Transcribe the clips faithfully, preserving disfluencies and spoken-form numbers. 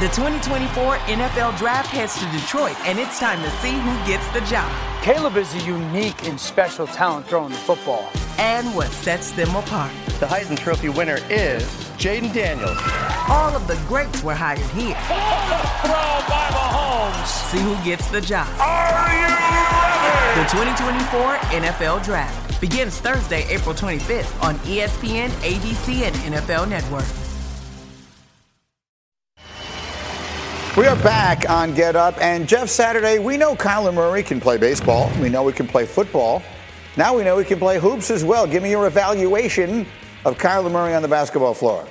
The twenty twenty-four N F L Draft heads to Detroit, and it's time to see who gets the job. Caleb is a unique and special talent throwing the football. And what sets them apart. The Heisman Trophy winner is Jaden Daniels. All of the greats were hired here. Throw by Mahomes. See who gets the job. Are you ready? The twenty twenty-four N F L Draft begins Thursday, April twenty-fifth on E S P N, A B C, and N F L Network. We are back on Get Up, and Jeff Saturday, we know Kyler Murray can play baseball. We know he can play football. Now we know he can play hoops as well. Give me your evaluation of Kyler Murray on the basketball floor.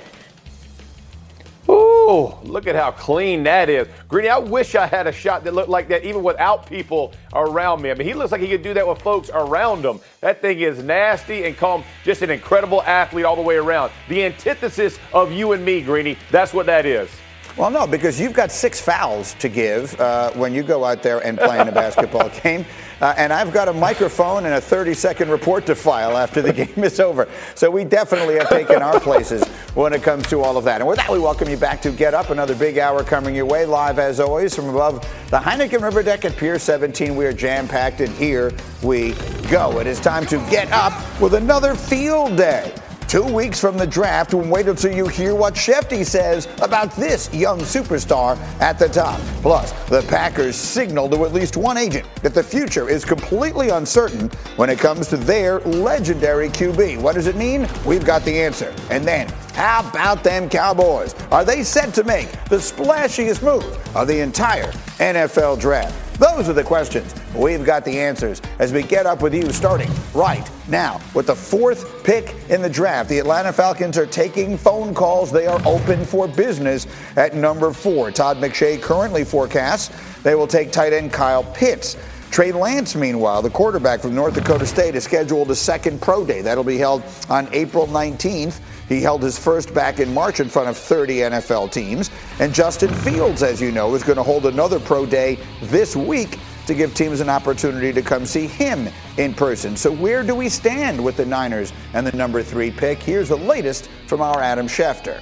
Ooh, look at how clean that is. Greeny, I wish I had a shot that looked like that even without people around me. I mean, he looks like he could do that with folks around him. That thing is nasty and calm. Just an incredible athlete all the way around. The antithesis of you and me, Greeny. That's what that is. Well, no, because you've got six fouls to give uh, when you go out there and play in a basketball game. Uh, and I've got a microphone and a thirty-second report to file after the game is over. So we definitely have taken our places when it comes to all of that. And with that, we welcome you back to Get Up. Another big hour coming your way, live as always from above the Heineken River Deck at Pier seventeen. We are jam-packed, and here we go. It is time to get up with another field day. Two weeks from the draft, and wait until you hear what Shefty says about this young superstar at the top. Plus, the Packers signal to at least one agent that the future is completely uncertain when it comes to their legendary Q B. What does it mean? We've got the answer. And then, how about them Cowboys? Are they set to make the splashiest move of the entire N F L draft? Those are the questions. We've got the answers as we get up with you starting right now. With the fourth pick in the draft, the Atlanta Falcons are taking phone calls. They are open for business at number four. Todd McShay currently forecasts they will take tight end Kyle Pitts. Trey Lance, meanwhile, the quarterback from North Dakota State, has scheduled a second pro day. That'll be held on April nineteenth. He held his first back in March in front of thirty N F L teams. And Justin Fields, as you know, is going to hold another pro day this week to give teams an opportunity to come see him in person. So where do we stand with the Niners and the number three pick? Here's the latest from our Adam Schefter.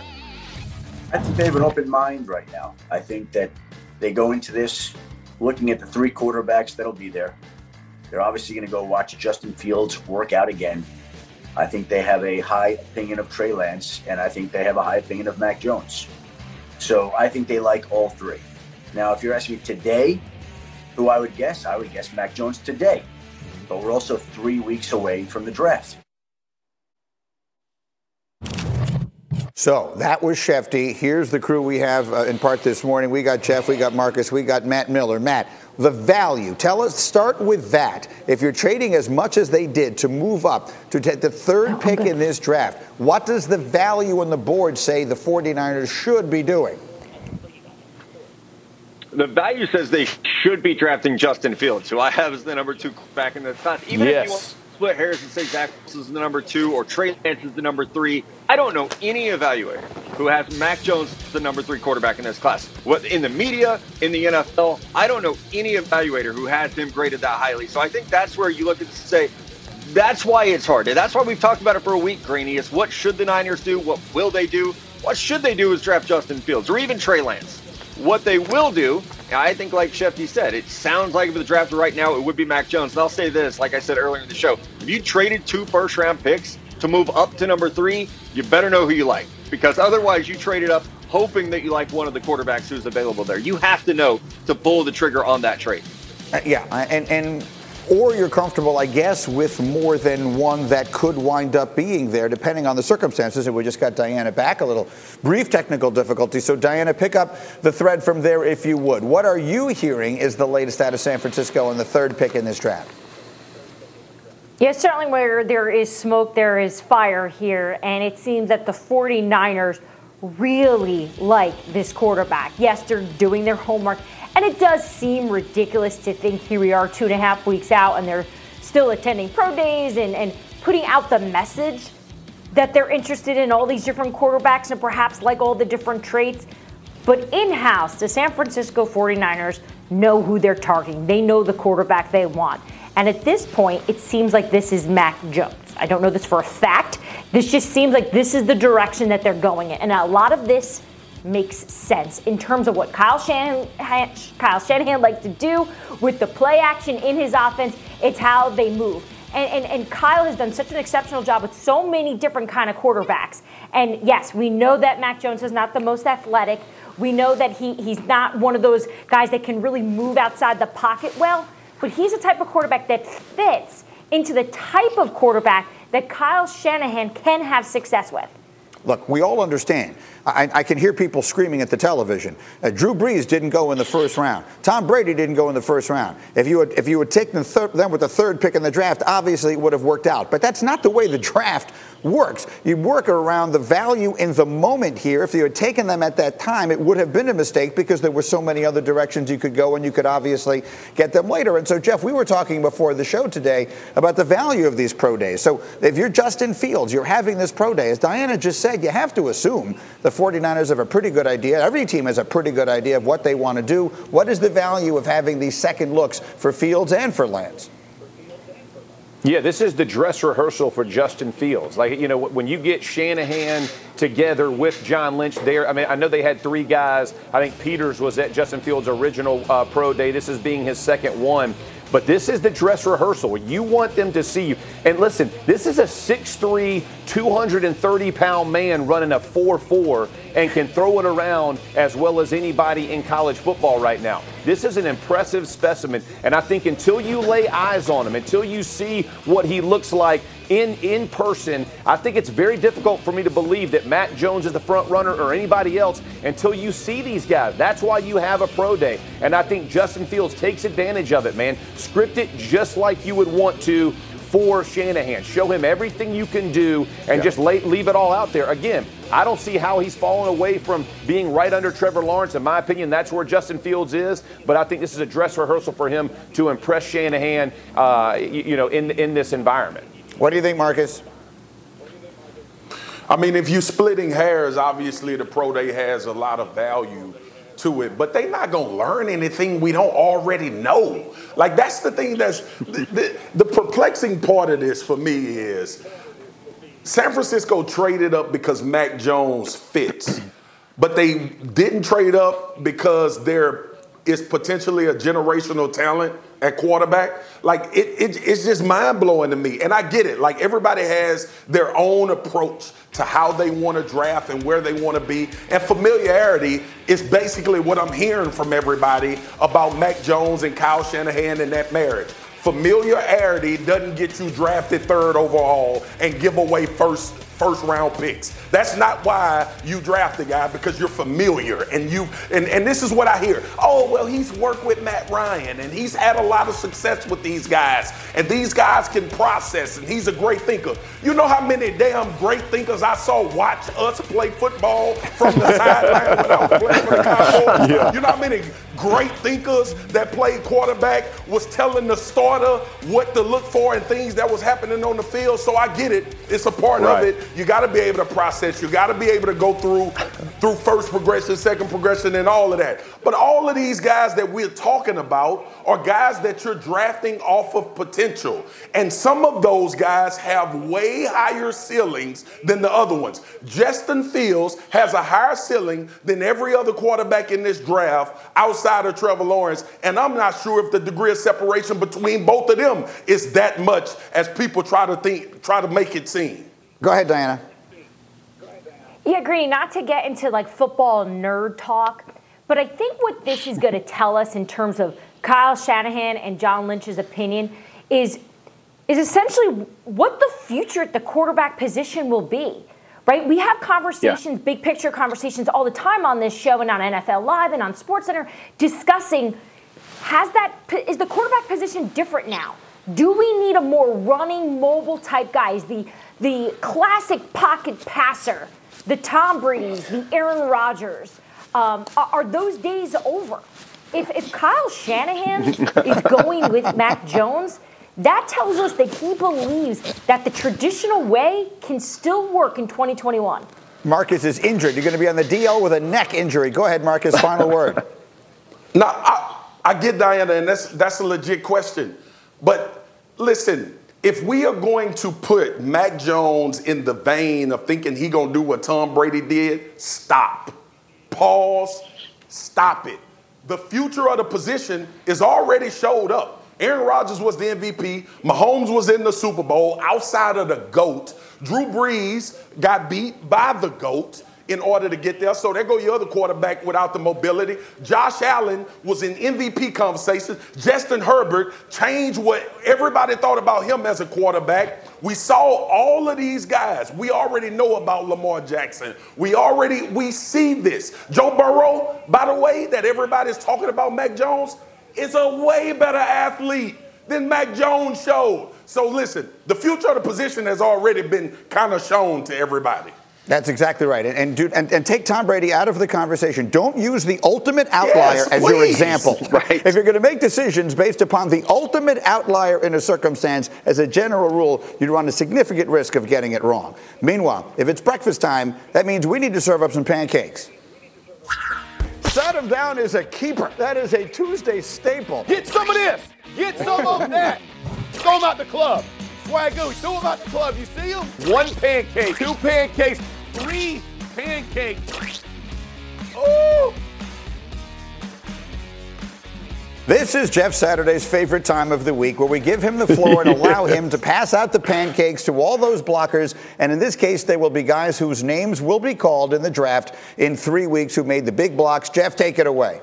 I think they have an open mind right now. I think that they go into this looking at the three quarterbacks that'll be there. They're obviously going to go watch Justin Fields work out again. I think they have a high opinion of Trey Lance, and I think they have a high opinion of Mac Jones. So I think they like all three. Now, if you're asking me today, who I would guess, I would guess Mac Jones today. But we're also three weeks away from the draft. So that was Shefty. Here's the crew we have uh, in part this morning. We got Jeff, we got Marcus, we got Matt Miller. Matt, the value. Tell us, start with that. If you're trading as much as they did to move up to take the third pick in this draft, what does the value on the board say the 49ers should be doing? The value says they should be drafting Justin Fields, who I have as the number two back in the class. Even yes. if you want to split hairs and say Zach Wilson is the number two or Trey Lance is the number three, I don't know any evaluator who has Mac Jones the number three quarterback in this class. What in the media, in the N F L, I don't know any evaluator who has him graded that highly. So I think that's where you look at this and say, that's why it's hard. And that's why we've talked about it for a week, Greeny. Is what should the Niners do? What will they do? What should they do is draft Justin Fields or even Trey Lance. What they will do, I think like Shefty said, it sounds like if the draft right now, it would be Mac Jones. And I'll say this, like I said earlier in the show, if you traded two first-round picks to move up to number three, you better know who you like. Because otherwise you traded up hoping that you like one of the quarterbacks who's available there. You have to know to pull the trigger on that trade. Uh, yeah, and and or you're comfortable, I guess, with more than one that could wind up being there, depending on the circumstances. And we just got Diana back, a little brief technical difficulty. So, Diana, pick up the thread from there if you would. What are you hearing is the latest out of San Francisco and the third pick in this draft? Yes, certainly where there is smoke, there is fire here. And it seems that the 49ers really like this quarterback. Yes, they're doing their homework. And it does seem ridiculous to think here we are two and a half weeks out and they're still attending pro days and, and putting out the message that they're interested in all these different quarterbacks and perhaps like all the different traits. But in-house, the San Francisco 49ers know who they're targeting. They know the quarterback they want. And at this point, it seems like this is Mac Jones. I don't know this for a fact. This just seems like this is the direction that they're going in. And a lot of this makes sense in terms of what Kyle Shanahan, Kyle Shanahan likes to do with the play action in his offense. It's how they move. And, and, and Kyle has done such an exceptional job with so many different kind of quarterbacks. And yes, we know that Mac Jones is not the most athletic. We know that he, he's not one of those guys that can really move outside the pocket well. But he's the type of quarterback that fits into the type of quarterback that Kyle Shanahan can have success with. Look, we all understand. I, I can hear people screaming at the television. Uh, Drew Brees didn't go in the first round. Tom Brady didn't go in the first round. If you had, if you had taken the thir- them with the third pick in the draft, obviously it would have worked out. But that's not the way the draft works. You work around the value in the moment here. If you had taken them at that time, it would have been a mistake because there were so many other directions you could go, and you could obviously get them later. And so, Jeff, we were talking before the show today about the value of these pro days. So if you're Justin Fields, you're having this pro day. As Diana just said, you have to assume the 49ers have a pretty good idea. Every team has a pretty good idea of what they want to do. What is the value of having these second looks for Fields and for Lance? Yeah, this is the dress rehearsal for Justin Fields. Like, you know, when you get Shanahan together with John Lynch there, I mean, I know they had three guys. I think Peters was at Justin Fields' original uh, pro day. This is being his second one. But this is the dress rehearsal. You want them to see you. And listen, this is a six three, two hundred thirty pound man running a four four and can throw it around as well as anybody in college football right now. This is an impressive specimen. And I think until you lay eyes on him, until you see what he looks like in, in person, I think it's very difficult for me to believe that Mac Jones is the front runner or anybody else until you see these guys. That's why you have a pro day. And I think Justin Fields takes advantage of it, man. Script it just like you would want to for Shanahan. Show him everything you can do and yeah. just lay, leave it all out there. Again, I don't see how he's fallen away from being right under Trevor Lawrence. In my opinion, that's where Justin Fields is. But I think this is a dress rehearsal for him to impress Shanahan, uh, you, you know, in in this environment. What do you think, Marcus? I mean, if you're splitting hairs, obviously the pro day has a lot of value to it, but they're not going to learn anything we don't already know. Like, that's the thing that's the, the, the perplexing part of this for me is San Francisco traded up because Mac Jones fits, but they didn't trade up because there is potentially a generational talent at quarterback. Like, it, it it's just mind-blowing to me. And I get it. Like, everybody has their own approach to how they want to draft and where they want to be. And familiarity is basically what I'm hearing from everybody about Mac Jones and Kyle Shanahan and that marriage. Familiarity doesn't get you drafted third overall and give away first first round picks. That's not why you draft a guy, because you're familiar and you and, and this is what I hear. Oh, well, he's worked with Matt Ryan and he's had a lot of success with these guys and these guys can process and he's a great thinker. You know how many damn great thinkers I saw watch us play football from the sideline when I was playing for the Cowboys? Yeah. You know how many great thinkers that played quarterback was telling the starter what to look for and things that was happening on the field. So I get it. It's a part right. of it. You got to be able to process. You got to be able to go through through first progression, second progression, and all of that. But all of these guys that we're talking about are guys that you're drafting off of potential. And some of those guys have way higher ceilings than the other ones. Justin Fields has a higher ceiling than every other quarterback in this draft outside of Trevor Lawrence. And I'm not sure if the degree of separation between both of them is that much as people try to think, try to make it seem. Go ahead, Diana. Yeah, Greeny, not to get into like football nerd talk, but I think what this is going to tell us in terms of Kyle Shanahan and John Lynch's opinion is, is essentially what the future at the quarterback position will be, right? We have conversations, yeah. big picture conversations all the time on this show and on N F L Live and on SportsCenter discussing, has that, is the quarterback position different now? Do we need a more running, mobile type guy? Is the, the classic pocket passer, the Tom Brady's, the Aaron Rodgers, um, are, are those days over? If, if Kyle Shanahan is going with Mac Jones, that tells us that he believes that the traditional way can still work in twenty twenty-one. Marcus is injured. You're going to be on the D L with a neck injury. Go ahead, Marcus. Final word. No, I, I get Diana, and that's that's a legit question. But listen, if we are going to put Mac Jones in the vein of thinking he gonna do what Tom Brady did, stop. pause, stop it. The future of the position is already showed up. Aaron Rodgers was the M V P. Mahomes was in the Super Bowl outside of the GOAT. Drew Brees got beat by the GOAT in order to get there. So there go your other quarterback without the mobility. Josh Allen was in M V P conversations. Justin Herbert changed what everybody thought about him as a quarterback. We saw all of these guys. We already know about Lamar Jackson. We already, we see this. Joe Burrow, by the way, that everybody's talking about Mac Jones, is a way better athlete than Mac Jones showed. So listen, the future of the position has already been kind of shown to everybody. That's exactly right. And and, dude, and and take Tom Brady out of the conversation. Don't use the ultimate outlier yes, as please. your example. Right. If you're going to make decisions based upon the ultimate outlier in a circumstance, as a general rule, you'd run a significant risk of getting it wrong. Meanwhile, if it's breakfast time, that means we need to serve up some pancakes. Shut him down is a keeper. That is a Tuesday staple. Get some of this. Get some of that. Throw them out the club. Swagoo, throw them out the club. You see them? One pancake, two pancakes, three pancakes. Ooh. This is Jeff Saturday's favorite time of the week, where we give him the floor and allow him to pass out the pancakes to all those blockers. And in this case, they will be guys whose names will be called in the draft in three weeks who made the big blocks. Jeff, take it away.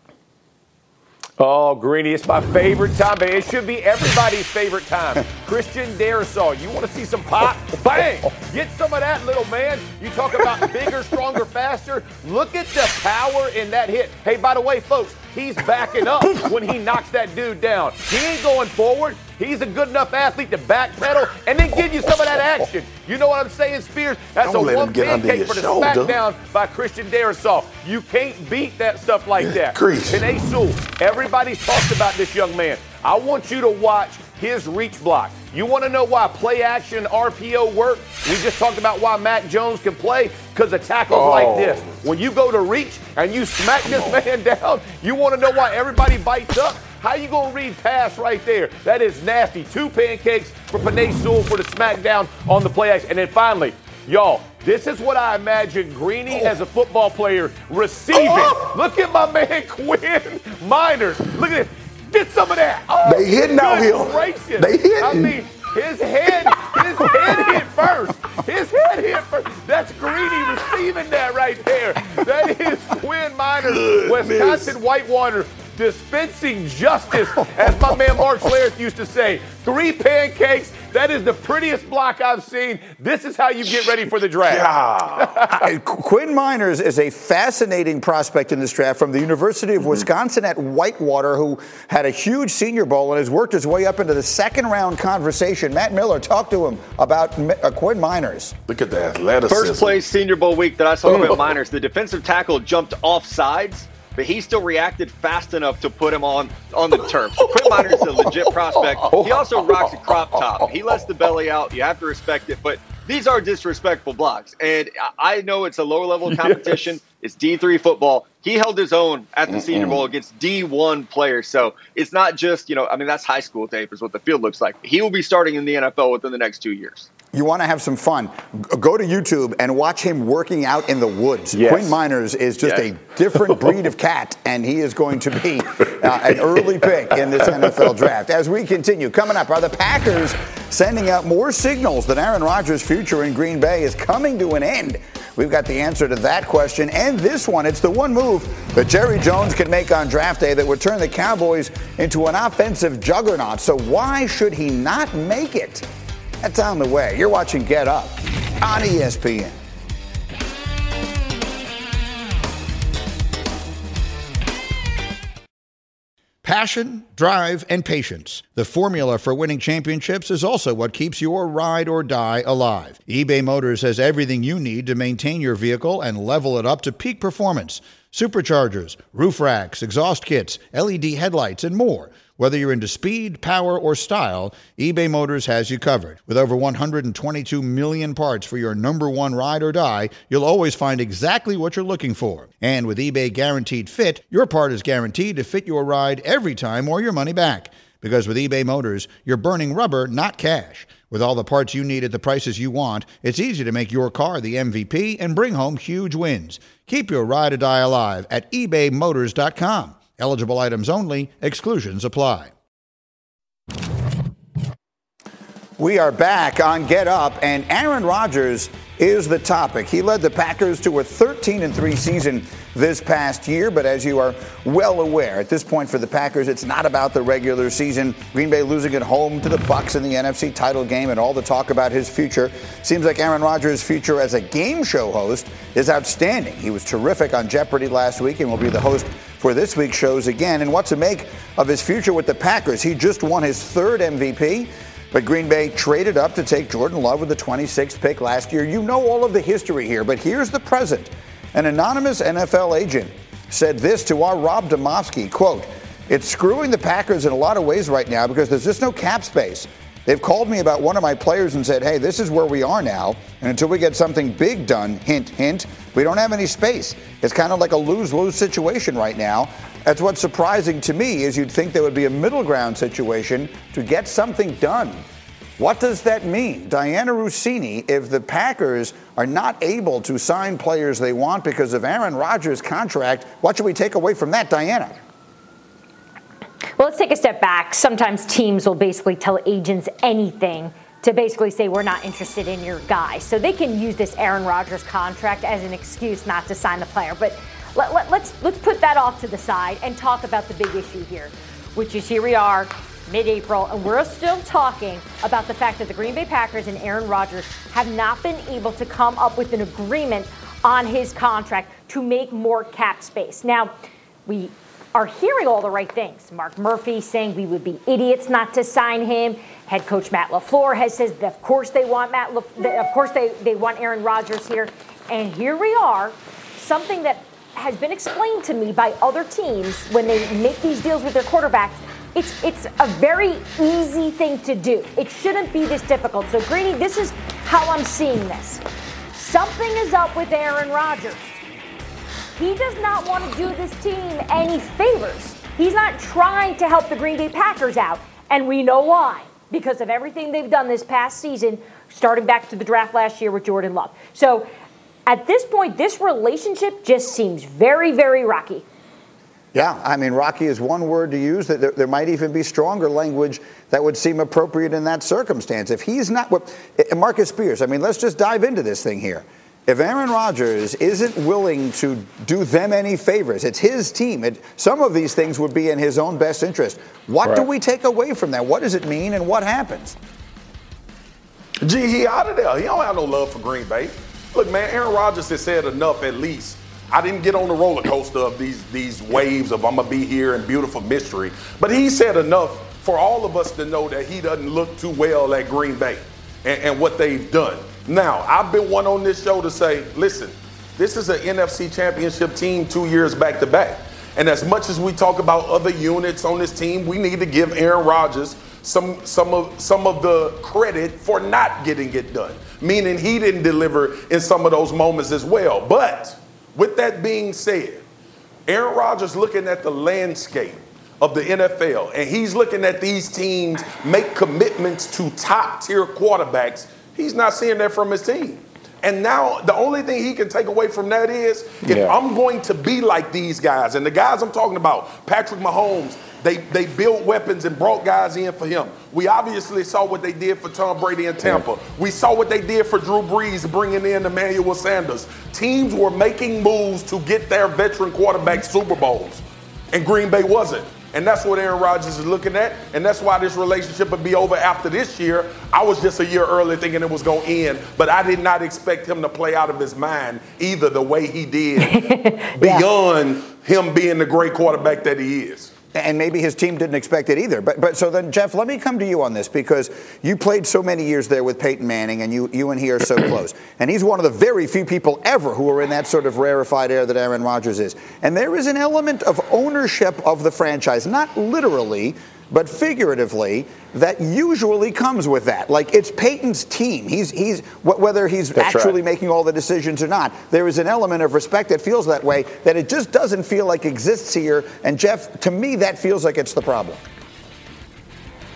Oh, Greeny, it's my favorite time, but it should be everybody's favorite time. Christian Darrisaw, you want to see some pop? Bang! Get some of that, little man. You talk about bigger, stronger, faster. Look at the power in that hit. Hey, by the way, folks, he's backing up when he knocks that dude down. He ain't going forward. He's a good enough athlete to backpedal and then give you some of that action. You know what I'm saying, Spears? That's Don't a let one him get under pancake your for the shoulder. smackdown by Christian Darrisaw. You can't beat that stuff like that. Crease. Penei Sewell, everybody's talked about this young man. I want you to watch his reach block. You want to know why play action R P O work? We just talked about why Mac Jones can play, because of tackles oh. like this. When you go to reach and you smack this man down, you want to know why everybody bites up? How you going to read pass right there? That is nasty. Two pancakes for Penei Sewell for the smackdown on the play action. And then finally, y'all, this is what I imagine Greeny oh. as a football player receiving. Oh. Look at my man Quinn Miners. Look at this. Get some of that. Oh, they hitting out here. Gracious. They hitting. I mean, his head, his head hit first. His head hit first. That's Greeny receiving that right there. That is Quinn Miners, Goodness. Wisconsin Whitewater, dispensing justice, as my man Mark Schlereth used to say. Three pancakes. That is the prettiest block I've seen. This is how you get ready for the draft. I, Quinn Miners is a fascinating prospect in this draft from the University of mm-hmm. Wisconsin at Whitewater, who had a huge Senior Bowl and has worked his way up into the second round conversation. Matt Miller, talk to him about uh, Quinn Miners. Look at the athleticism. First play Senior Bowl week that I saw Quinn Miners, the defensive tackle jumped off sides, but he still reacted fast enough to put him on, on the turf. So Quinn Miners is a legit prospect. He also rocks a crop top. He lets the belly out. You have to respect it. But these are disrespectful blocks. And I know it's a lower level of competition. It's D three football. He held his own at the Mm-mm. Senior Bowl against D one players. So it's not just, you know, I mean, that's high school tape is what the field looks like. He will be starting in the N F L within the next two years. You want to have some fun, go to YouTube and watch him working out in the woods. Yes. Quinn Miners is just yes. a different breed of cat, and he is going to be uh, an early pick in this N F L draft. As we continue, coming up, are the Packers sending out more signals that Aaron Rodgers' future in Green Bay is coming to an end? We've got the answer to that question and this one. It's the one move that Jerry Jones can make on draft day that would turn the Cowboys into an offensive juggernaut. So why should he not make it? That's on the way. You're watching Get Up on E S P N. Passion, drive, and patience. The formula for winning championships is also what keeps your ride or die alive. eBay Motors has everything you need to maintain your vehicle and level it up to peak performance. Superchargers, roof racks, exhaust kits, L E D headlights, and more. Whether you're into speed, power, or style, eBay Motors has you covered. With over one hundred twenty-two million parts for your number one ride or die, you'll always find exactly what you're looking for. And with eBay Guaranteed Fit, your part is guaranteed to fit your ride every time or your money back. Because with eBay Motors, you're burning rubber, not cash. With all the parts you need at the prices you want, it's easy to make your car the M V P and bring home huge wins. Keep your ride or die alive at ebay motors dot com. Eligible items only. Exclusions apply. We are back on Get Up, and Aaron Rodgers is the topic. He led the Packers to a thirteen and three season this past year, but as you are well aware, at this point for the Packers, it's not about the regular season. Green Bay losing at home to the Bucs in the N F C title game, and all the talk about his future. Seems like Aaron Rodgers' future as a game show host is outstanding. He was terrific on Jeopardy last week and will be the host for this week's shows again. And what to make of his future with the Packers? He just won his third M V P. But Green Bay traded up to take Jordan Love with the twenty-sixth pick last year. You know all of the history here, but here's the present. An anonymous N F L agent said this to our Rob Demovsky, quote, "It's screwing the Packers in a lot of ways right now because there's just no cap space. They've called me about one of my players and said, hey, this is where we are now. And until we get something big done, hint, hint, we don't have any space. It's kind of like a lose-lose situation right now. That's what's surprising to me is you'd think there would be a middle ground situation to get something done. What does that mean? Diana Rossini, if the Packers are not able to sign players they want because of Aaron Rodgers' contract, what should we take away from that, Diana? Well, let's take a step back. Sometimes teams will basically tell agents anything to basically say we're not interested in your guy. So they can use this Aaron Rodgers contract as an excuse not to sign the player. But let, let, let's let's put that off to the side and talk about the big issue here, which is here we are, mid-April, and we're still talking about the fact that the Green Bay Packers and Aaron Rodgers have not been able to come up with an agreement on his contract to make more cap space. Now, we are hearing all the right things. Mark Murphy saying we would be idiots not to sign him. Head coach Matt LaFleur has said that of course they want Matt. LaFleur, of course they, they want Aaron Rodgers here. And here we are, something that has been explained to me by other teams when they make these deals with their quarterbacks. It's it's a very easy thing to do. It shouldn't be this difficult. So Greeny, this is how I'm seeing this. Something is up with Aaron Rodgers. He does not want to do this team any favors. He's not trying to help the Green Bay Packers out. And we know why. Because of everything they've done this past season, starting back to the draft last year with Jordan Love. So at this point, this relationship just seems very, very rocky. Yeah, I mean, rocky is one word to use. That there, there might even be stronger language that would seem appropriate in that circumstance. If he's not, what Marcus Spears, I mean, let's just dive into this thing here. If Aaron Rodgers isn't willing to do them any favors, it's his team. It, some of these things would be in his own best interest. What right. do we take away from that? What does it mean and what happens? Gee, he out of there. He don't have no love for Green Bay. Look, man, Aaron Rodgers has said enough at least. I didn't get on the roller coaster of these, these waves of I'm going to be here and beautiful mystery. But he said enough for all of us to know that he doesn't look too well at Green Bay and, and what they've done. Now, I've been one on this show to say, listen, this is an N F C championship team two years back to back. And as much as we talk about other units on this team, we need to give Aaron Rodgers some some of some of the credit for not getting it done, meaning he didn't deliver in some of those moments as well. But with that being said, Aaron Rodgers looking at the landscape of the N F L, and he's looking at these teams make commitments to top-tier quarterbacks. He's not seeing that from his team. And now the only thing he can take away from that is if yeah. I'm going to be like these guys, and the guys I'm talking about, Patrick Mahomes, they, they built weapons and brought guys in for him. We obviously saw what they did for Tom Brady in Tampa. We saw what they did for Drew Brees bringing in Emmanuel Sanders. Teams were making moves to get their veteran quarterback Super Bowls, and Green Bay wasn't. And that's what Aaron Rodgers is looking at, and that's why this relationship would be over after this year. I was just a year early thinking it was going to end, but I did not expect him to play out of his mind either the way he did yeah. beyond him being the great quarterback that he is. And maybe his team didn't expect it either. But but so then, Jeff, let me come to you on this because you played so many years there with Peyton Manning, and you you and he are so close. And he's one of the very few people ever who are in that sort of rarefied air that Aaron Rodgers is. And there is an element of ownership of the franchise, not literally, but figuratively, that usually comes with that. Like, it's Peyton's team. He's he's whether he's That's actually right. making all the decisions or not. There is an element of respect that feels that way, that it just doesn't feel like exists here. And Jeff, to me, that feels like it's the problem.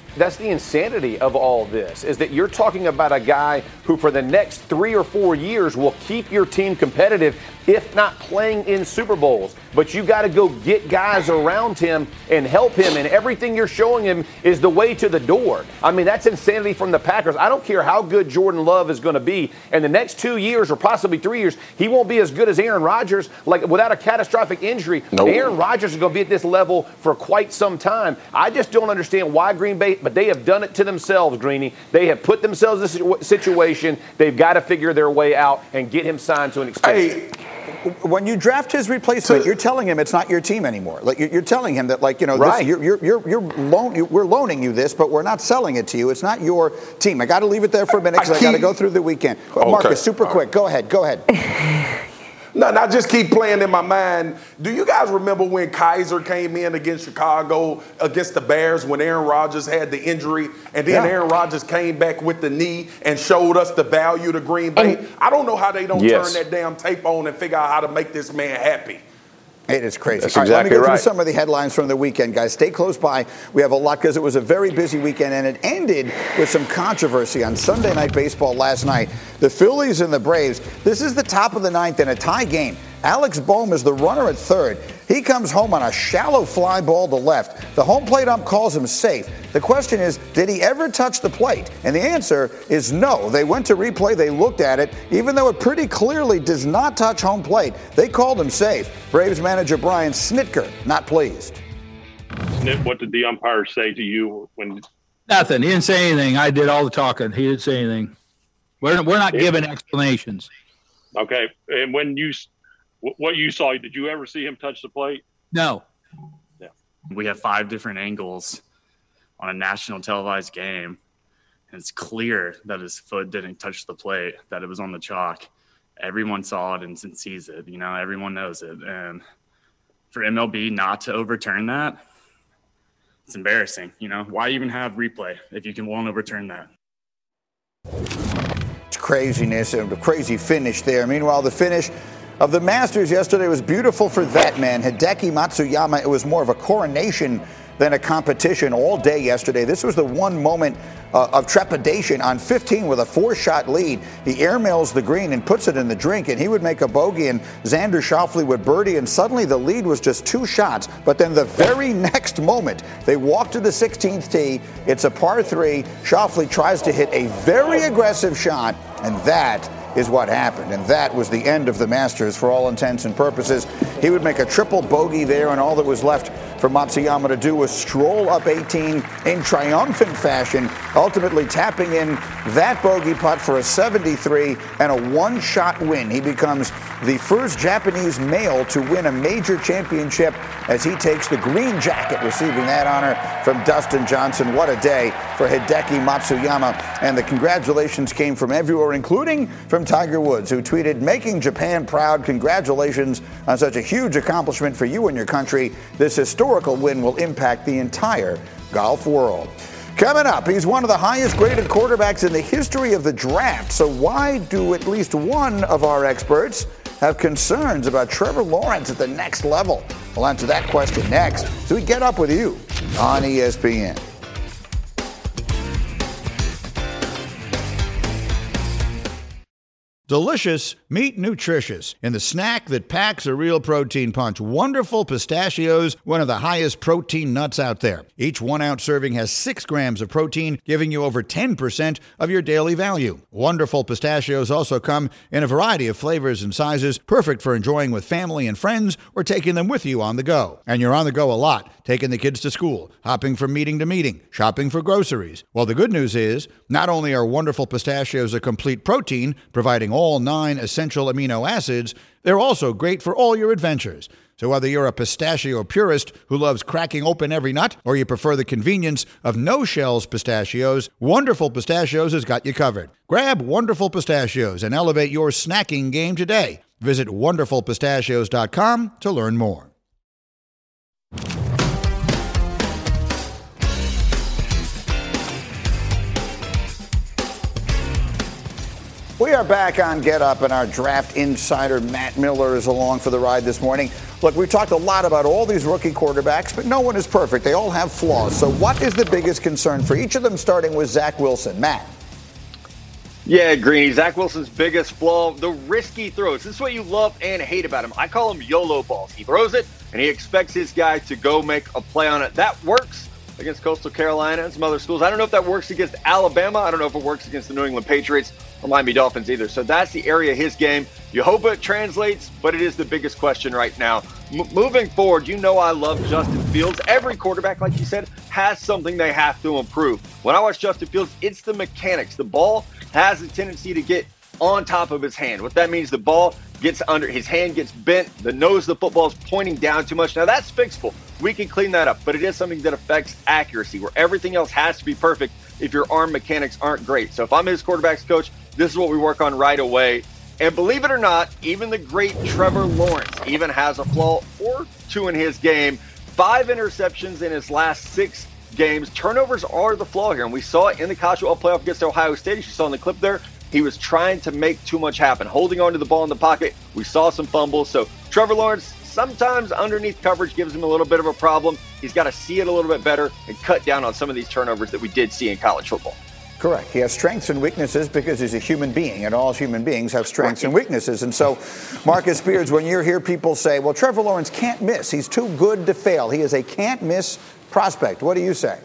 that's the insanity of all this, is that you're talking about a guy who for the next three or four years will keep your team competitive, if not playing in Super Bowls. But you got to go get guys around him and help him, and everything you're showing him is the way to the door. I mean, that's insanity from the Packers. I don't care how good Jordan Love is going to be. In the next two years or possibly three years, he won't be as good as Aaron Rodgers, like without a catastrophic injury. Nope. Aaron Rodgers is going to be at this level for quite some time. I just don't understand why Green Bay, but they have done it to themselves, Greeny. They have put themselves in this situation. They've got to figure their way out and get him signed to an extension. Hey. When you draft his replacement, you're telling him it's not your team anymore. Like you're telling him that, like you know, right. this, you're you're you're, you're loan, you, we're loaning you this, but we're not selling it to you. It's not your team. I got to leave it there for a minute because I, I got to go through the weekend. Okay. Marcus, super All quick. Right. Go ahead. Go ahead. No, I just keep playing in my mind. Do you guys remember when Kaiser came in against Chicago, against the Bears, when Aaron Rodgers had the injury, and then yeah. Aaron Rodgers came back with the knee and showed us the value to Green Bay? And, I don't know how they don't yes. turn that damn tape on and figure out how to make this man happy. It is crazy. That's All right, exactly let me go right. through some of the headlines from the weekend, guys. Stay close by. We have a lot because it was a very busy weekend, and it ended with some controversy on Sunday Night Baseball last night. The Phillies and the Braves. This is the top of the ninth in a tie game. Alex Bohm is the runner at third. He comes home on a shallow fly ball to left. The home plate ump calls him safe. The question is, did he ever touch the plate? And the answer is no. They went to replay. They looked at it. Even though it pretty clearly does not touch home plate, they called him safe. Braves manager Brian Snitker not pleased. Snit, what did the umpire say to you when? Nothing. He didn't say anything. I did all the talking. He didn't say anything. We're we're not giving explanations. Okay. And when you what you saw, did you ever see him touch the plate? No. Yeah. We have five different angles on a national televised game, and it's clear that his foot didn't touch the plate, that it was on the chalk. Everyone saw it and sees it. You know, everyone knows it. And for M L B not to overturn that, it's embarrassing. You know, why even have replay if you can won't overturn that? It's craziness and a crazy finish there. Meanwhile, the finish of the Masters yesterday was beautiful for that man, Hideki Matsuyama. It was more of a coronation than a competition all day yesterday. This was the one moment uh, of trepidation on fifteen with a four-shot lead. He airmails the green and puts it in the drink, and he would make a bogey, and Xander Schauffele would birdie, and suddenly the lead was just two shots. But then the very next moment, they walk to the sixteenth tee. It's a par three. Schauffele tries to hit a very aggressive shot, and that is what happened. And that was the end of the Masters for all intents and purposes. He would make a triple bogey there, and all that was left for Matsuyama to do was stroll up eighteen in triumphant fashion, ultimately tapping in that bogey putt for a seventy-three and a one-shot win. He becomes the first Japanese male to win a major championship as he takes the green jacket, receiving that honor from Dustin Johnson. What a day for Hideki Matsuyama. And the congratulations came from everywhere, including from Tiger Woods, who tweeted, "Making Japan proud. Congratulations on such a huge accomplishment for you and your country. This historical win will impact the entire golf world." Coming up, he's one of the highest graded quarterbacks in the history of the draft. So why do at least one of our experts have concerns about Trevor Lawrence at the next level? We'll answer that question next. So we get up with you on E S P N. Delicious, meet nutritious in the snack that packs a real protein punch. Wonderful Pistachios, one of the highest protein nuts out there. Each one-ounce serving has six grams of protein, giving you over ten percent of your daily value. Wonderful Pistachios also come in a variety of flavors and sizes, perfect for enjoying with family and friends or taking them with you on the go. And you're on the go a lot, taking the kids to school, hopping from meeting to meeting, shopping for groceries. Well, the good news is, not only are Wonderful Pistachios a complete protein, providing all nine essential amino acids, they're also great for all your adventures. So whether you're a pistachio purist who loves cracking open every nut, or you prefer the convenience of no-shells pistachios, Wonderful Pistachios has got you covered. Grab Wonderful Pistachios and elevate your snacking game today. Visit wonderful pistachios dot com to learn more. We are back on Get Up, and our draft insider Matt Miller is along for the ride this morning. Look, we've talked a lot about all these rookie quarterbacks, but no one is perfect. They all have flaws. So what is the biggest concern for each of them, starting with Zach Wilson? Matt. Yeah, Greeny, Zach Wilson's biggest flaw, the risky throws. This is what you love and hate about him. I call him YOLO balls. He throws it, and he expects his guy to go make a play on it. That works against Coastal Carolina and some other schools. I don't know if that works against Alabama. I don't know if it works against the New England Patriots or Miami Dolphins either. So that's the area of his game. You hope it translates, but it is the biggest question right now. M- moving forward, you know I love Justin Fields. Every quarterback, like you said, has something they have to improve. When I watch Justin Fields, it's the mechanics. The ball has a tendency to get on top of his hand. What that means, the ball gets under, his hand gets bent, the nose of the football is pointing down too much. Now that's fixable. We can clean that up, but it is something that affects accuracy, where everything else has to be perfect if your arm mechanics aren't great. So if I'm his quarterback's coach, this is what we work on right away. And believe it or not, even the great Trevor Lawrence even has a flaw or two in his game. Five interceptions in his last six games. Turnovers are the flaw here, and we saw it in the College Football Playoff against Ohio State. As you saw in the clip there, he was trying to make too much happen, holding on to the ball in the pocket. We saw some fumbles. So Trevor Lawrence, sometimes underneath coverage gives him a little bit of a problem. He's got to see it a little bit better and cut down on some of these turnovers that we did see in college football. Correct. He has strengths and weaknesses because he's a human being, and all human beings have strengths and weaknesses. And so, Marcus Spears, when you hear people say, well, Trevor Lawrence can't miss, he's too good to fail, he is a can't-miss prospect. What do you say?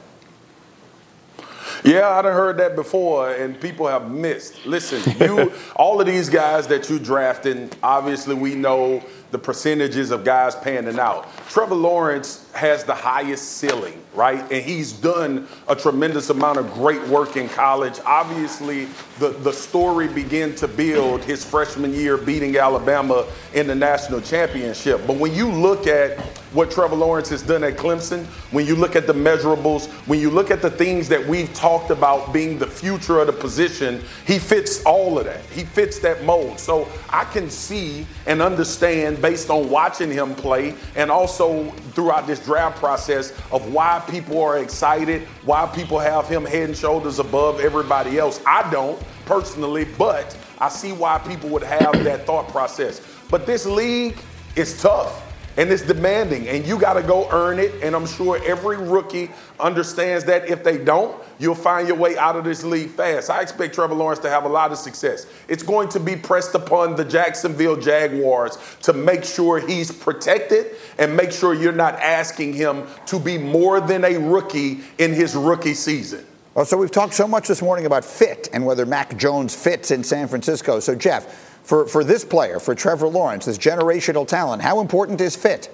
Yeah, I'd have heard that before, and people have missed. Listen, you, all of these guys that you drafting, obviously we know the percentages of guys panning out. Trevor Lawrence has the highest ceiling, right? And he's done a tremendous amount of great work in college. Obviously, the, the story began to build his freshman year beating Alabama in the national championship. But when you look at what Trevor Lawrence has done at Clemson, when you look at the measurables, when you look at the things that we've talked about being the future of the position, he fits all of that. He fits that mold. So I can see and understand based on watching him play and also throughout this draft process of why people are excited, why people have him head and shoulders above everybody else. I don't personally, but I see why people would have that thought process. But this league is tough. And it's demanding, and you got to go earn it. And I'm sure every rookie understands that if they don't, you'll find your way out of this league fast. I expect Trevor Lawrence to have a lot of success. It's going to be pressed upon the Jacksonville Jaguars to make sure he's protected and make sure you're not asking him to be more than a rookie in his rookie season. Well, so we've talked so much this morning about fit and whether Mac Jones fits in San Francisco. So, Jeff, For, for this player, for Trevor Lawrence, this generational talent, how important is fit?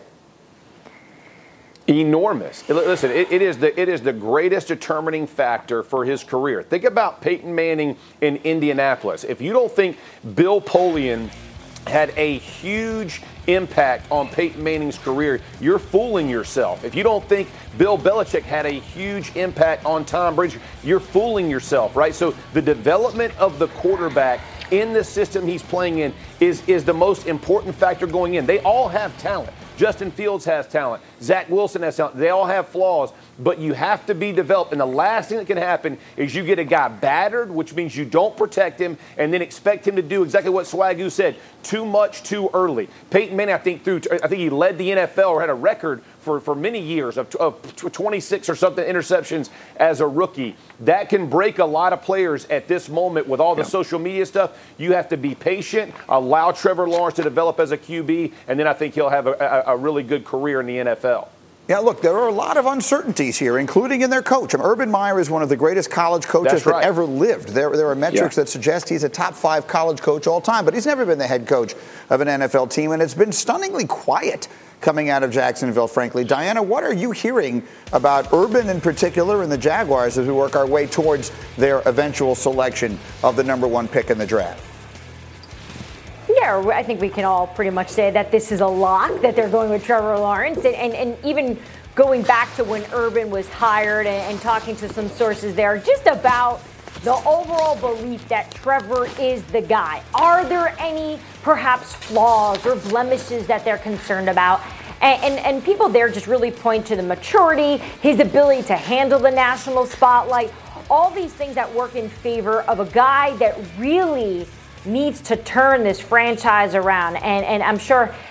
Enormous. Listen, it, it is the it is the greatest determining factor for his career. Think about Peyton Manning in Indianapolis. If you don't think Bill Polian had a huge impact on Peyton Manning's career, you're fooling yourself. If you don't think Bill Belichick had a huge impact on Tom Brady, you're fooling yourself, right? So the development of the quarterback in the system he's playing in is, is the most important factor going in. They all have talent. Justin Fields has talent. Zach Wilson has talent. They all have flaws, but you have to be developed. And the last thing that can happen is you get a guy battered, which means you don't protect him, and then expect him to do exactly what Swagoo said, too much too early. Peyton Manning, I think, through, I think he led the N F L or had a record for, for many years of, of twenty-six or something interceptions as a rookie. That can break a lot of players at this moment with all the yeah. social media stuff. You have to be patient, allow Trevor Lawrence to develop as a Q B, and then I think he'll have a, a, a really good career in the N F L. Yeah, look, there are a lot of uncertainties here, including in their coach. I mean, Urban Meyer is one of the greatest college coaches right. that ever lived. There, there are metrics yeah. that suggest he's a top five college coach all time, but he's never been the head coach of an N F L team, and it's been stunningly quiet coming out of Jacksonville, frankly. Diana, what are you hearing about Urban in particular and the Jaguars as we work our way towards their eventual selection of the number one pick in the draft? Yeah, I think we can all pretty much say that this is a lock, that they're going with Trevor Lawrence. And, and, and even going back to when Urban was hired and, and talking to some sources there, just about the overall belief that Trevor is the guy. Are there any perhaps flaws or blemishes that they're concerned about? And, and, and people there just really point to the maturity, his ability to handle the national spotlight, all these things that work in favor of a guy that really needs to turn this franchise around. And, and I'm sure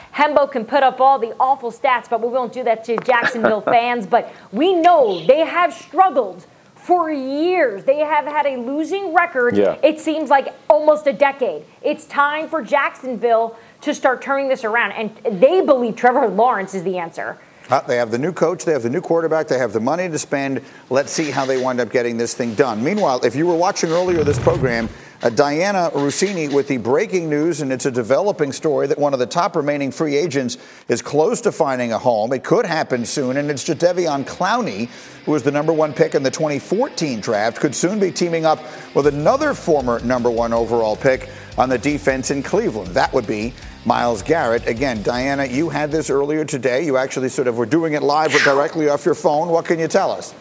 Hembo can put up all the awful stats, but we won't do that to Jacksonville fans. But we know they have struggled for years. They have had a losing record, yeah. It seems like almost a decade. It's time for Jacksonville to start turning this around, and they believe Trevor Lawrence is the answer. Uh, they have the new coach, they have the new quarterback, they have the money to spend. Let's see how they wind up getting this thing done. Meanwhile, if you were watching earlier this program, uh, Diana Rossini with the breaking news, and it's a developing story that one of the top remaining free agents is close to finding a home. It could happen soon, and it's Jadeveon Clowney, who was the number one pick in the twenty fourteen draft, could soon be teaming up with another former number one overall pick on the defense in Cleveland. That would be Myles Garrett. Again, Diana, you had this earlier today. You actually sort of were doing it live or directly off your phone. What can you tell us?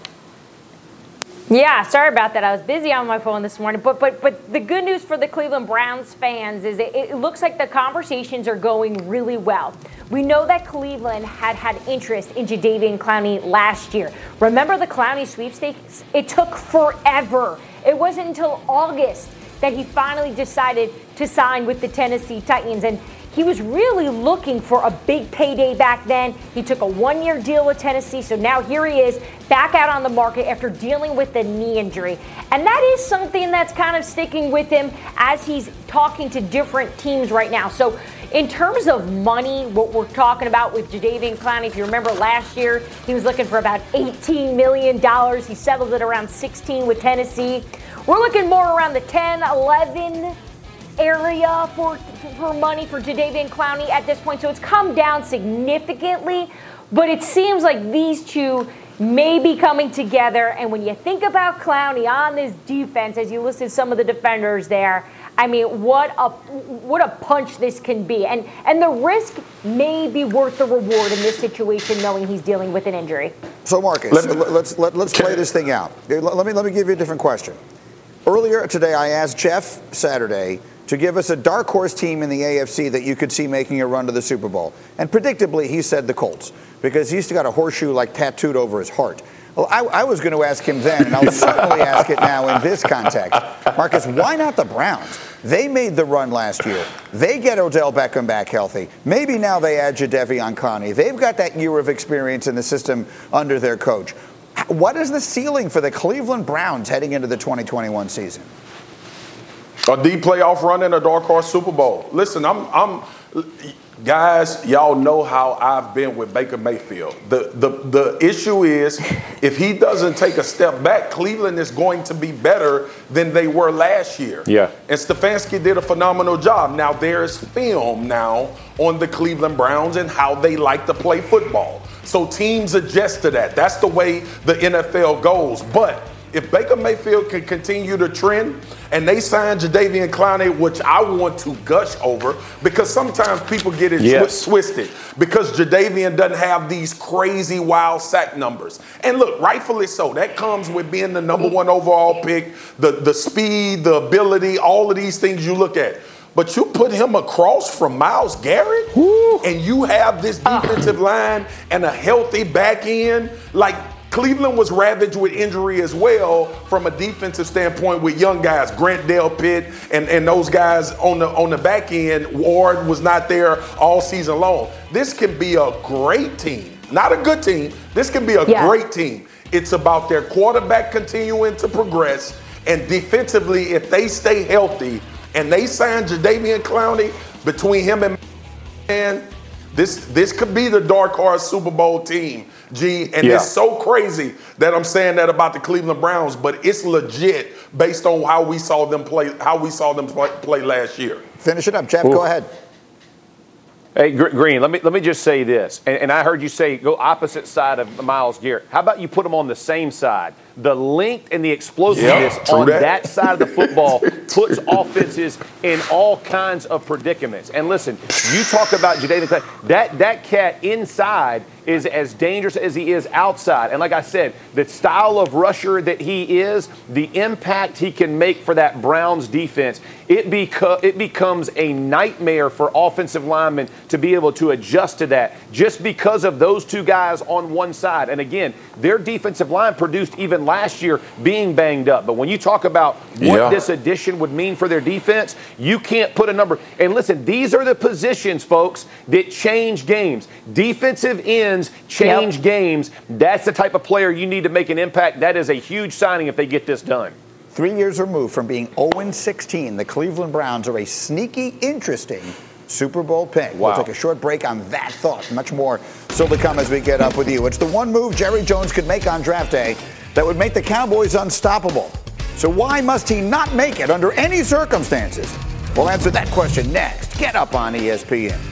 Yeah, sorry about that. I was busy on my phone this morning. But but but the good news for the Cleveland Browns fans is it, it looks like the conversations are going really well. We know that Cleveland had had interest in Jadeveon Clowney last year. Remember the Clowney sweepstakes? It took forever. It wasn't until August that he finally decided to sign with the Tennessee Titans. And he was really looking for a big payday back then. He took a one-year deal with Tennessee, so now here he is back out on the market after dealing with the knee injury. And that is something that's kind of sticking with him as he's talking to different teams right now. So in terms of money, what we're talking about with Jadeveon Clowney, if you remember last year, he was looking for about eighteen million dollars. He settled at around sixteen with Tennessee. We're looking more around the ten, eleven area for for money for Jadeveon Clowney at this point. So it's come down significantly, but it seems like these two may be coming together. And when you think about Clowney on this defense, as you listed some of the defenders there, I mean, what a what a punch this can be. And and the risk may be worth the reward in this situation, knowing he's dealing with an injury. So Marcus, let's let's, let, let's play this thing out. Let me let me give you a different question. Earlier today, I asked Jeff Saturday to give us a dark horse team in the A F C that you could see making a run to the Super Bowl. And predictably, he said the Colts, because he's got a horseshoe like tattooed over his heart. Well, I, I was going to ask him then, and I'll certainly ask it now in this context. Marcus, why not the Browns? They made the run last year. They get Odell Beckham back healthy. Maybe now they add Jadeveon Clowney. They've got that year of experience in the system under their coach. What is the ceiling for the Cleveland Browns heading into the twenty twenty-one season? A deep playoff run in a dark horse Super Bowl. Listen, I'm, I'm, guys, y'all know how I've been with Baker Mayfield. The, the, the issue is, if he doesn't take a step back, Cleveland is going to be better than they were last year. Yeah. And Stefanski did a phenomenal job. Now there's film now on the Cleveland Browns and how they like to play football. So teams adjust to that. That's the way the N F L goes. But if Baker Mayfield can continue to trend and they sign Jadeveon Clowney, which I want to gush over, because sometimes people get it yes. twisted because Jadeveon doesn't have these crazy wild sack numbers. And look, rightfully so. That comes with being the number one overall pick, the, the speed, the ability, all of these things you look at. But you put him across from Myles Garrett, Woo. and you have this defensive line and a healthy back end. Like, Cleveland was ravaged with injury as well from a defensive standpoint with young guys, Grant Delpit and, and those guys on the on the back end. Ward was not there all season long. This can be a great team, not a good team. This can be a yeah. great team. It's about their quarterback continuing to progress, and defensively, if they stay healthy and they sign Jadeveon Clowney, between him and man, this this could be the dark horse Super Bowl team. G, and yeah. it's so crazy that I'm saying that about the Cleveland Browns, but it's legit based on how we saw them play, how we saw them play, play last year. Finish it up, Jeff. Ooh. Go ahead. Hey, Green, let me let me just say this, and, and I heard you say go opposite side of Myles Garrett. How about you put them on the same side? The length and the explosiveness yep, on that. that side of the football puts offenses in all kinds of predicaments. And listen, you talk about Jadeveon Clowney, that that cat inside is as dangerous as he is outside. And like I said, the style of rusher that he is, the impact he can make for that Browns defense, it, beco- it becomes a nightmare for offensive linemen to be able to adjust to that just because of those two guys on one side. And again, their defensive line produced even last year being banged up. But when you talk about what Yeah. this addition would mean for their defense, you can't put a number. And listen, these are the positions, folks, that change games. Defensive ends change Yep. games. That's the type of player you need to make an impact. That is a huge signing if they get this done. Three years removed from being oh and sixteen, the Cleveland Browns are a sneaky, interesting Super Bowl pick. Wow. We'll take a short break on that thought. Much more still to come as we get up with you. It's the one move Jerry Jones could make on draft day that would make the Cowboys unstoppable. So why must he not make it under any circumstances? We'll answer that question next. Get up on E S P N.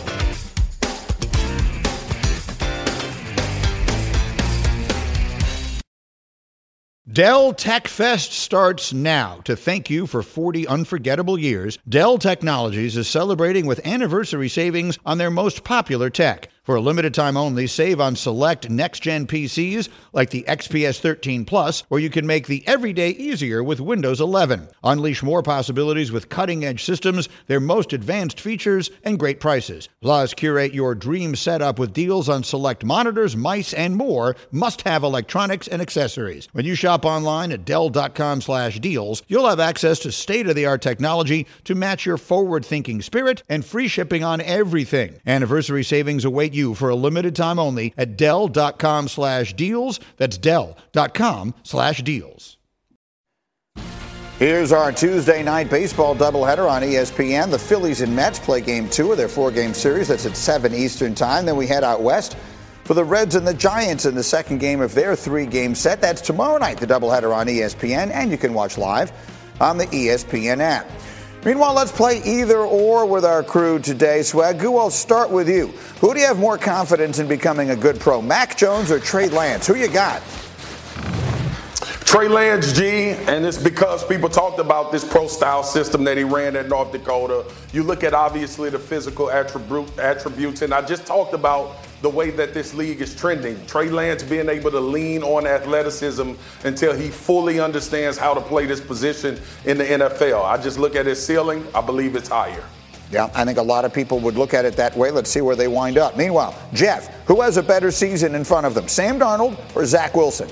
Dell Tech Fest starts now. To thank you for forty unforgettable years, Dell Technologies is celebrating with anniversary savings on their most popular tech. For a limited time only, save on select next-gen P Cs like the X P S thirteen Plus, where you can make the everyday easier with Windows eleven. Unleash more possibilities with cutting-edge systems, their most advanced features, and great prices. Plus, curate your dream setup with deals on select monitors, mice, and more must-have electronics and accessories. When you shop online at Dell.com slash deals, you'll have access to state-of-the-art technology to match your forward-thinking spirit and free shipping on everything. Anniversary savings await you for a limited time only at Dell.com slash deals. That's Dell.com slash deals. Here's our Tuesday night baseball doubleheader on E S P N. The Phillies and Mets play game two of their four-game series. That's at seven Eastern time. Then we head out west for the Reds and the Giants in the second game of their three-game set. That's tomorrow night, the doubleheader on E S P N, and you can watch live on the E S P N app. Meanwhile, let's play either or with our crew today. Swagoo, I'll start with you. Who do you have more confidence in becoming a good pro, Mac Jones or Trey Lance? Who you got? Trey Lance, G, and it's because people talked about this pro-style system that he ran at North Dakota. You look at, obviously, the physical attribute, attributes, and I just talked about the way that this league is trending. Trey Lance being able to lean on athleticism until he fully understands how to play this position in the N F L. I just look at his ceiling. I believe it's higher. Yeah, I think a lot of people would look at it that way. Let's see where they wind up. Meanwhile, Jeff, who has a better season in front of them, Sam Darnold or Zach Wilson?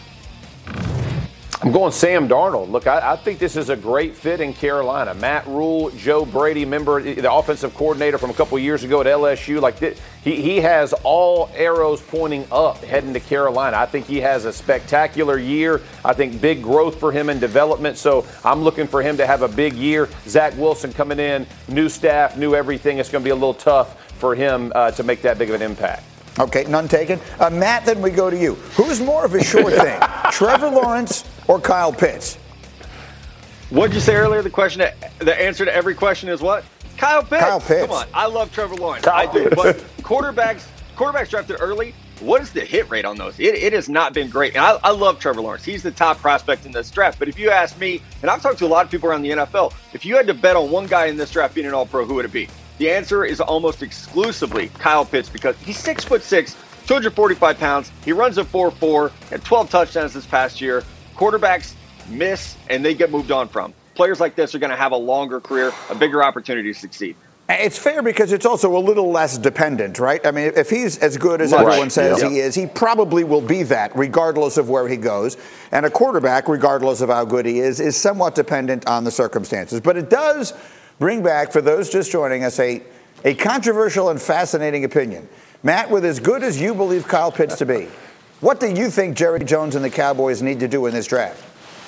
I'm going Sam Darnold. Look, I, I think this is a great fit in Carolina. Matt Rule, Joe Brady, remember the offensive coordinator from a couple years ago at L S U. Like this, he he has all arrows pointing up heading to Carolina. I think he has a spectacular year. I think big growth for him in development. So I'm looking for him to have a big year. Zach Wilson coming in, new staff, new everything. It's going to be a little tough for him uh, to make that big of an impact. Okay, none taken. Uh, Matt, then we go to you. Who's more of a sure thing, Trevor Lawrence or Kyle Pitts? What did you say earlier? The question, the answer to every question is what? Kyle Pitts. Kyle Pitts. Come on, I love Trevor Lawrence. Kyle I do, Pitts. but quarterbacks, quarterbacks drafted early. What is the hit rate on those? It, it has not been great. And I, I love Trevor Lawrence. He's the top prospect in this draft. But if you ask me, and I've talked to a lot of people around the N F L, if you had to bet on one guy in this draft being an All-Pro, who would it be? The answer is almost exclusively Kyle Pitts because he's six foot six. two hundred forty-five pounds. He runs a four four, had twelve touchdowns this past year. Quarterbacks miss, and they get moved on from. Players like this are going to have a longer career, a bigger opportunity to succeed. It's fair because it's also a little less dependent, right? I mean, if he's as good as Right. everyone says Yeah. he is, he probably will be that regardless of where he goes. And a quarterback, regardless of how good he is, is somewhat dependent on the circumstances. But it does bring back, for those just joining us, a, a controversial and fascinating opinion. Matt, with as good as you believe Kyle Pitts to be, what do you think Jerry Jones and the Cowboys need to do in this draft?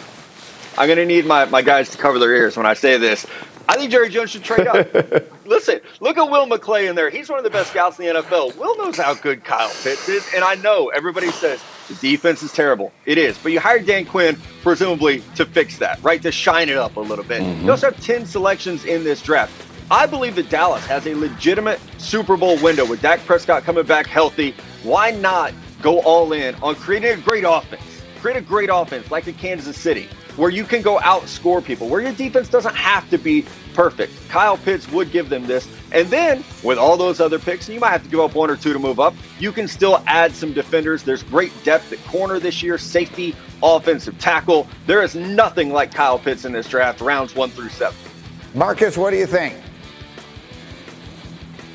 I'm going to need my, my guys to cover their ears when I say this. I think Jerry Jones should trade up. Listen, look at Will McClay in there. He's one of the best scouts in the N F L. Will knows how good Kyle Pitts is, and I know everybody says the defense is terrible. It is, but you hired Dan Quinn presumably to fix that, right, to shine it up a little bit. Mm-hmm. You also have ten selections in this draft. I believe that Dallas has a legitimate Super Bowl window with Dak Prescott coming back healthy. Why not go all in on creating a great offense? Create a great offense like in Kansas City, where you can go outscore people, where your defense doesn't have to be perfect. Kyle Pitts would give them this. And then with all those other picks, you might have to give up one or two to move up. You can still add some defenders. There's great depth at corner this year, safety, offensive tackle. There is nothing like Kyle Pitts in this draft, rounds one through seven. Marcus, what do you think?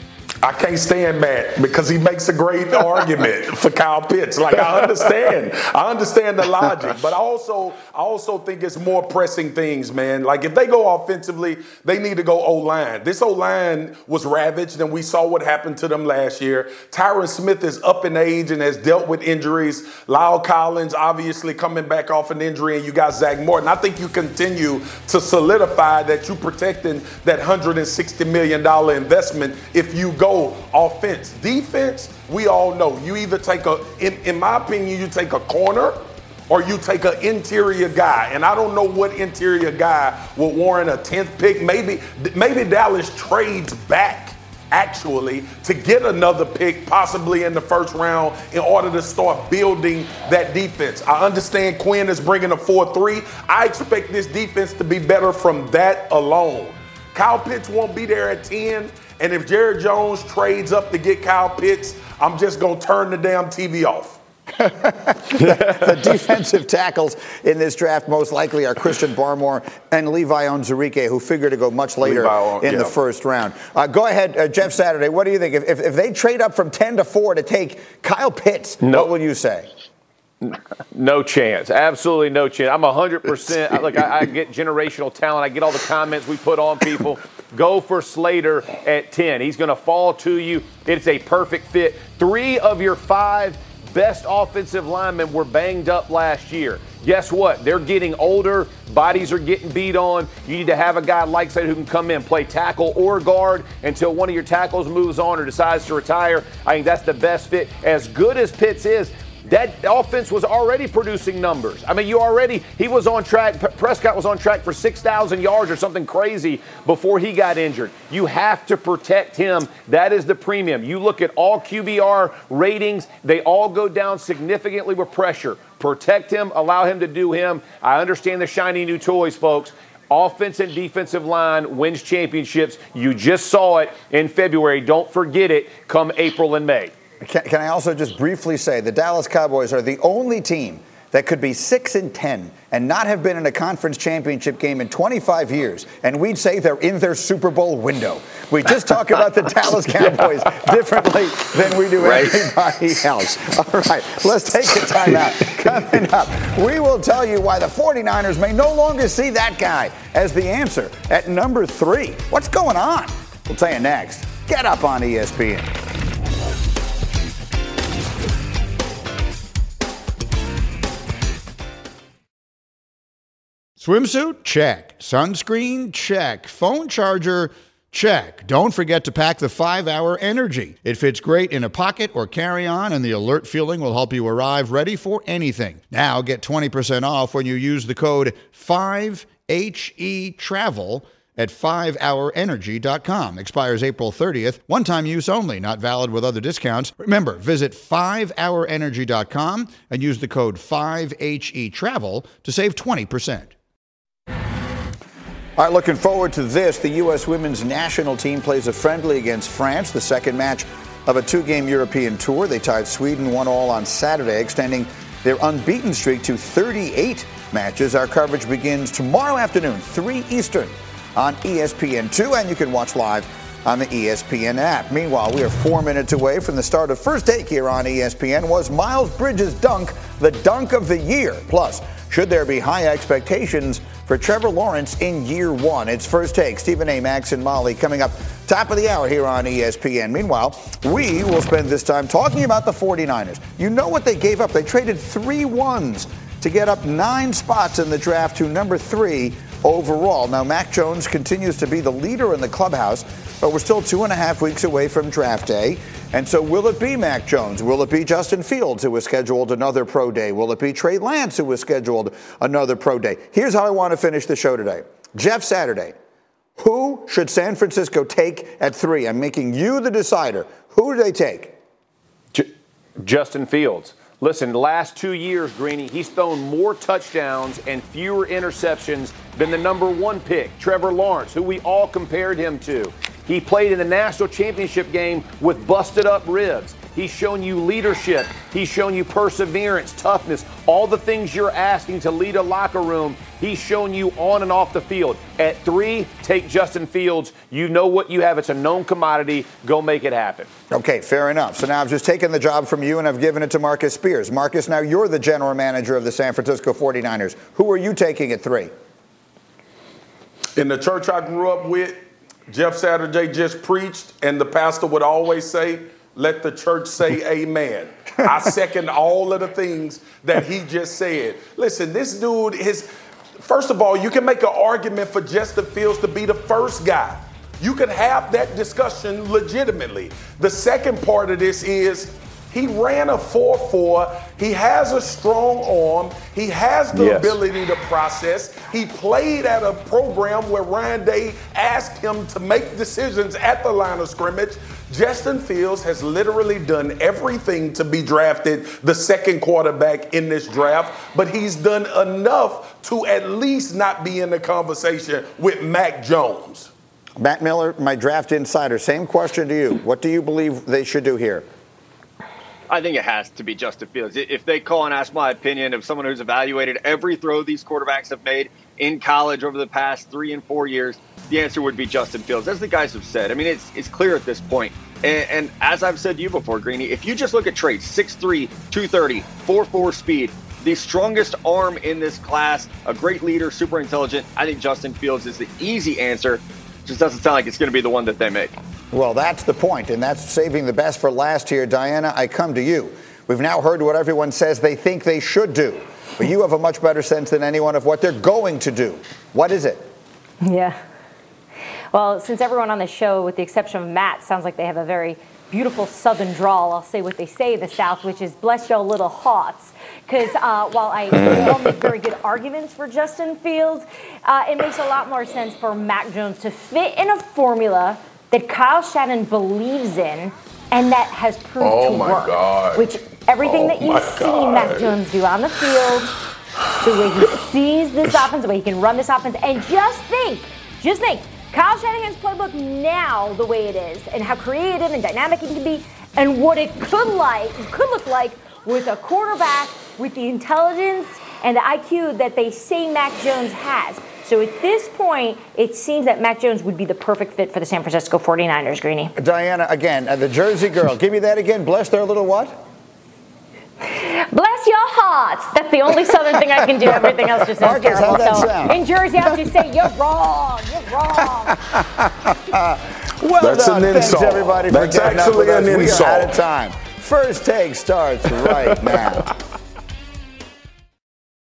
I can't stand Matt because he makes a great argument for Kyle Pitts. Like, I understand. I understand the logic. But I also, I also think it's more pressing things, man. Like, if they go offensively, they need to go O-line. This O-line was ravaged, and we saw what happened to them last year. Tyron Smith is up in age and has dealt with injuries. Lyle Collins obviously coming back off an injury, and you got Zach Morton. I think you continue to solidify that you protecting that one hundred sixty million dollars investment if you go offense. Defense, we all know. You either take a, in, in my opinion, you take a corner or you take an interior guy. And I don't know what interior guy will warrant a tenth pick. Maybe, maybe Dallas trades back actually to get another pick, possibly in the first round, in order to start building that defense. I understand Quinn is bringing a four three. I expect this defense to be better from that alone. Kyle Pitts won't be there at ten. And if Jared Jones trades up to get Kyle Pitts, I'm just going to turn the damn T V off. the, the defensive tackles in this draft most likely are Christian Barmore and Levi Onwuzurike, who figure to go much later Levi, in yeah. the first round. Uh, go ahead, uh, Jeff Saturday. What do you think? If, if, if they trade up from ten to four to take Kyle Pitts, no. what will you say? No chance. Absolutely no chance. I'm one hundred percent. Look, I, I get generational talent. I get all the comments we put on people. Go for Slater at ten. He's going to fall to you. It's a perfect fit. Three of your five best offensive linemen were banged up last year. Guess what? They're getting older. Bodies are getting beat on. You need to have a guy like Slater who can come in, play tackle or guard until one of your tackles moves on or decides to retire. I think that's the best fit. As good as Pitts is, that offense was already producing numbers. I mean, you already, he was on track, Prescott was on track for six thousand yards or something crazy before he got injured. You have to protect him. That is the premium. You look at all Q B R ratings, they all go down significantly with pressure. Protect him, allow him to do him. I understand the shiny new toys, folks. Offense and defensive line wins championships. You just saw it in February. Don't forget it come April and May. Can, can I also just briefly say the Dallas Cowboys are the only team that could be six and ten and not have been in a conference championship game in twenty-five years, and we'd say they're in their Super Bowl window. We just talk about the Dallas Cowboys yeah. differently than we do right. everybody else. All right, let's take a timeout. Coming up, we will tell you why the forty-niners may no longer see that guy as the answer at number three. What's going on? We'll tell you next. Get up on E S P N. Swimsuit? Check. Sunscreen? Check. Phone charger? Check. Don't forget to pack the five hour Energy. It fits great in a pocket or carry-on, and the alert feeling will help you arrive ready for anything. Now get twenty percent off when you use the code five H E travel at five hour energy dot com. Expires April thirtieth. One-time use only. Not valid with other discounts. Remember, visit five hour energy dot com and use the code five H E travel to save twenty percent. All right, looking forward to this. The U S women's national team plays a friendly against France, the second match of a two-game European tour. They tied Sweden one all on Saturday, extending their unbeaten streak to thirty-eight matches. Our coverage begins tomorrow afternoon, three Eastern, on E S P N two, and you can watch live on the E S P N app. Meanwhile, we are four minutes away from the start of First Take here on E S P N. Was Miles Bridges' dunk the dunk of the year? Plus, should there be high expectations for Trevor Lawrence in year one? It's First Take. Stephen A. Max and Molly coming up top of the hour here on E S P N. Meanwhile, we will spend this time talking about the forty-niners. You know what they gave up? They traded three ones to get up nine spots in the draft to number three overall. Now, Mac Jones continues to be the leader in the clubhouse, but we're still two and a half weeks away from draft day. And so will it be Mac Jones? Will it be Justin Fields, who has scheduled another pro day? Will it be Trey Lance, who has scheduled another pro day? Here's how I want to finish the show today. Jeff Saturday, who should San Francisco take at three? I'm making you the decider. Who do they take? J- Justin Fields. Listen, the last two years, Greeny, he's thrown more touchdowns and fewer interceptions than the number one pick, Trevor Lawrence, who we all compared him to. He played in the national championship game with busted up ribs. He's shown you leadership. He's shown you perseverance, toughness, all the things you're asking to lead a locker room. he's shown you on and off the field. At three, take Justin Fields. You know what you have. It's a known commodity. Go make it happen. Okay, fair enough. So now I've just taken the job from you and I've given it to Marcus Spears. Marcus, now you're the general manager of the San Francisco forty-niners. Who are you taking at three? In the church I grew up with, Jeff Saturday just preached, and the pastor would always say, let the church say amen. I second all of the things that he just said. Listen, this dude is, first of all, you can make an argument for Justin Fields to be the first guy. You can have that discussion legitimately. The second part of this is he ran a four four. He has a strong arm. He has the yes. ability to process. He played at a program where Ryan Day asked him to make decisions at the line of scrimmage. Justin Fields has literally done everything to be drafted the second quarterback in this draft, but he's done enough to at least not be in the conversation with Mac Jones. Matt Miller, my draft insider, same question to you. What do you believe they should do here? I think it has to be Justin Fields. If they call and ask my opinion of someone who's evaluated every throw these quarterbacks have made in college over the past three and four years, the answer would be Justin Fields. As the guys have said, I mean, it's it's clear at this point. And, and as I've said to you before, Greeny, if you just look at traits, six three, two thirty, four four speed, the strongest arm in this class, a great leader, super intelligent, I think Justin Fields is the easy answer. Just doesn't sound like it's going to be the one that they make. Well, that's the point, and that's saving the best for last here. Diana, I come to you. We've now heard what everyone says they think they should do, but you have a much better sense than anyone of what they're going to do. What is it? Yeah. Well, since everyone on the show, with the exception of Matt, sounds like they have a very beautiful southern drawl, I'll say what they say in the South, which is bless your little hearts. Because uh, while I don't make very good arguments for Justin Fields, uh, it makes a lot more sense for Mac Jones to fit in a formula that Kyle Shanahan believes in and that has proved oh to my work. God. Which everything oh that you've seen Mac Jones do on the field, the way he sees this offense, the way he can run this offense, and just think, just think, Kyle Shanahan's playbook now, the way it is, and how creative and dynamic it can be, and what it could like, could look like with a quarterback with the intelligence and the I Q that they say Mac Jones has. So at this point, it seems that Mac Jones would be the perfect fit for the San Francisco forty-niners, Greeny. Diana, again, uh, the Jersey girl. Give me that again. Bless their little what? Bless your hearts. That's the only Southern thing I can do. Everything else just sounds Marcus, terrible. how'd that So sound? in Jersey, I'll just say you're wrong. You're wrong. Well That's done. an Thanks, insult. everybody, for That's getting up with actually us. an We insult. are out of time. First Take starts right now.